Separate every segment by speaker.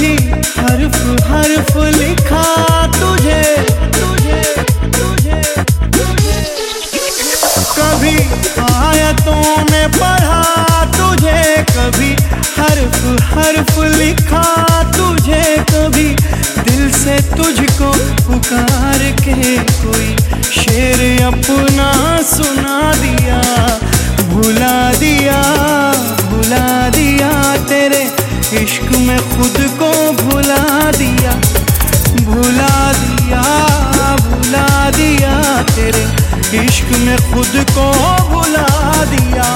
Speaker 1: कभी हर्फ हर्फ लिखा तुझे तुझे तुझे तुझे, कभी आयतों में पढ़ा तुझे, कभी हर्फ हर्फ लिखा तुझे, कभी दिल से तुझको पुकार के कोई शेर अपना सुना दिया। भुला दिया तेरे इश्क में खुद को भुला दिया। भुला दिया तेरे इश्क में खुद को भुला दिया।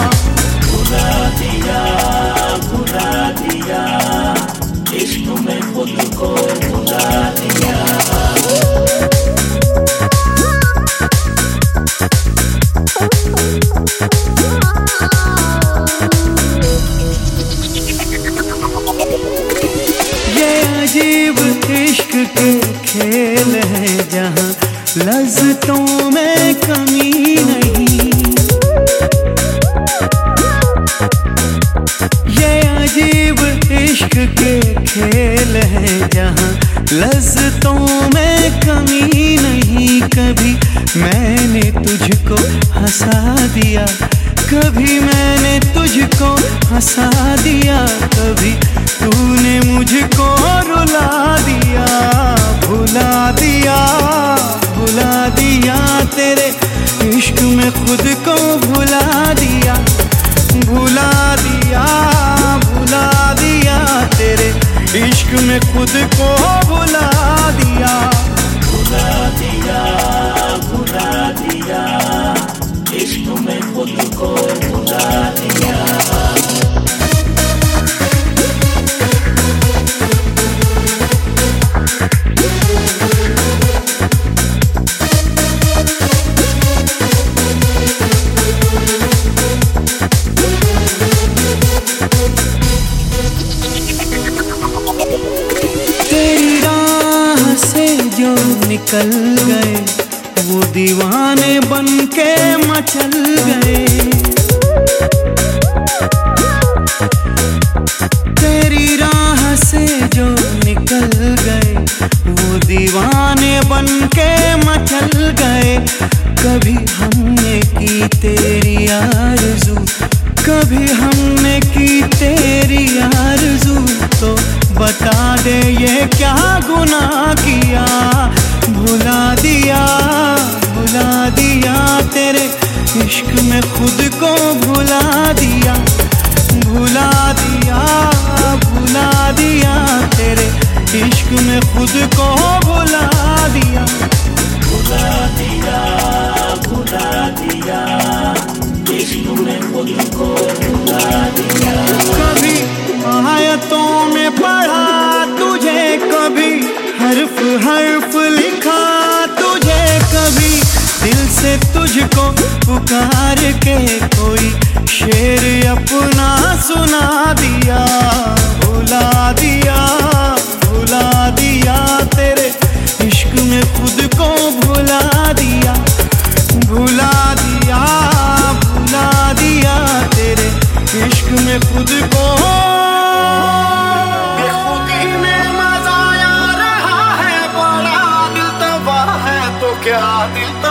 Speaker 2: भुला दिया इश्क में खुद को भुला दिया।
Speaker 1: अजीब इश्क के खेल है जहाँ लज़्ज़तों में कमी नहीं। ये अजीब इश्क के खेल है जहाँ लज़्ज़तों में कमी नहीं। कभी मैंने तुझको हंसा दिया, कभी मैंने तुझको हंसा दिया, कभी तूने मुझको रुला दिया। भुला दिया तेरे इश्क में खुद को भुला दिया। भुला दिया तेरे इश्क में खुद को भुला दिया।
Speaker 2: भुला दिया इश्क में खुद को भुला दिया।
Speaker 1: जो निकल गए वो दीवाने बन के मचल गए। तेरी राह से जो निकल गए वो दीवाने बन के मचल गए। कभी हमने की तेरी आरज़ू, कभी हमने की तेरी आरज़ू, तो बता दे ये क्या गुनाह किया। भुला दिया तेरे इश्क में खुद को भुला दिया। भुला दिया तेरे इश्क में खुद को भुला दिया।
Speaker 2: भुला दिया इश्क में खुद को भुला दिया।
Speaker 1: कभी आयतों में पढ़ा तुझे, कभी हर्फ हर्फ लिखा तुझे, कभी दिल से तुझको पुकार के कोई शेर अपना सुना दिया। भुला दिया तेरे इश्क में खुद को भुला दिया। भुला दिया तेरे इश्क में खुद को।
Speaker 3: खुदी में मजा आ रहा है, बड़ा दिल तबाह है तो क्या दिल